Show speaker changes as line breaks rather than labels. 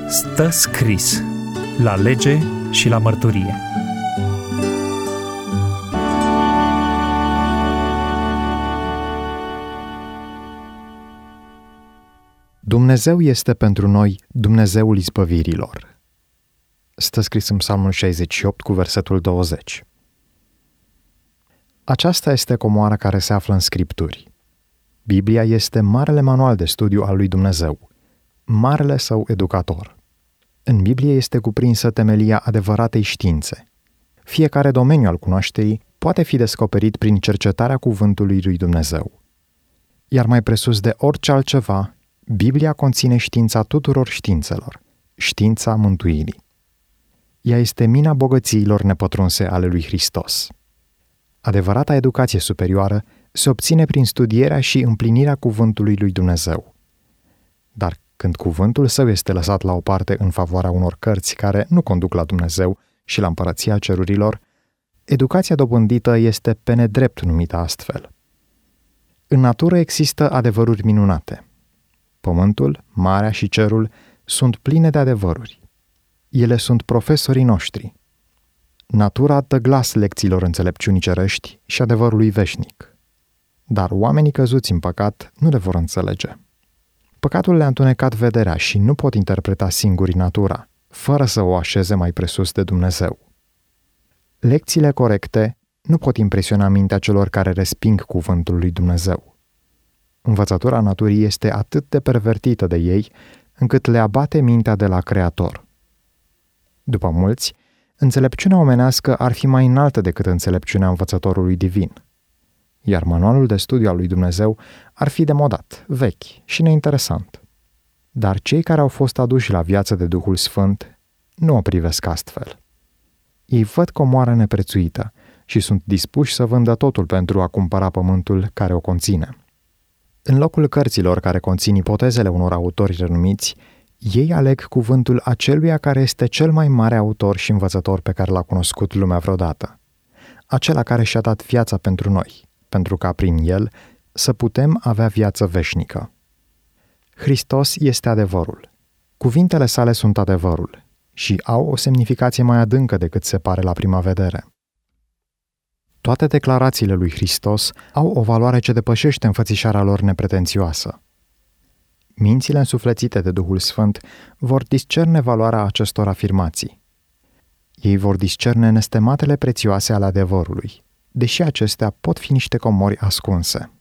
Stă scris la lege și la mărturie.
Dumnezeu este pentru noi Dumnezeul izbăvirilor. Stă scris în Psalmul 68 cu versetul 20. Aceasta este comoara care se află în Scripturi. Biblia este marele manual de studiu al lui Dumnezeu, marele său educator. În Biblie este cuprinsă temelia adevăratei științe. Fiecare domeniu al cunoașterii poate fi descoperit prin cercetarea cuvântului lui Dumnezeu. Iar mai presus de orice altceva, Biblia conține știința tuturor științelor, știința mântuirii. Ea este mina bogățiilor nepătrunse ale lui Hristos. Adevărata educație superioară se obține prin studierea și împlinirea cuvântului lui Dumnezeu. Dar când cuvântul său este lăsat la o parte în favoarea unor cărți care nu conduc la Dumnezeu și la împărăția cerurilor, educația dobândită este pe nedrept numită astfel. În natură există adevăruri minunate. Pământul, marea și cerul sunt pline de adevăruri. Ele sunt profesorii noștri. Natura dă glas lecțiilor înțelepciunii cerești și adevărului veșnic. Dar oamenii căzuți în păcat nu le vor înțelege. Păcatul le-a întunecat vederea și nu pot interpreta singuri natura, fără să o așeze mai presus de Dumnezeu. Lecțiile corecte nu pot impresiona mintea celor care resping cuvântul lui Dumnezeu. Învățătura naturii este atât de pervertită de ei, încât le abate mintea de la Creator. După mulți, înțelepciunea omenească ar fi mai înaltă decât înțelepciunea învățătorului divin. Iar manualul de studiu al lui Dumnezeu ar fi demodat, vechi și neinteresant. Dar cei care au fost aduși la viață de Duhul Sfânt nu o privesc astfel. Ei văd comoara neprețuită și sunt dispuși să vândă totul pentru a cumpăra pământul care o conține. În locul cărților care conțin ipotezele unor autori renumiți, ei aleg cuvântul aceluia care este cel mai mare autor și învățător pe care l-a cunoscut lumea vreodată, acela care și-a dat viața pentru noi, pentru ca prin el să putem avea viață veșnică. Hristos este adevărul. Cuvintele sale sunt adevărul și au o semnificație mai adâncă decât se pare la prima vedere. Toate declarațiile lui Hristos au o valoare ce depășește înfățișarea lor nepretențioasă. Mințile însuflețite de Duhul Sfânt vor discerne valoarea acestor afirmații. Ei vor discerne nestematele prețioase ale adevărului, deși acestea pot fi niște comori ascunse.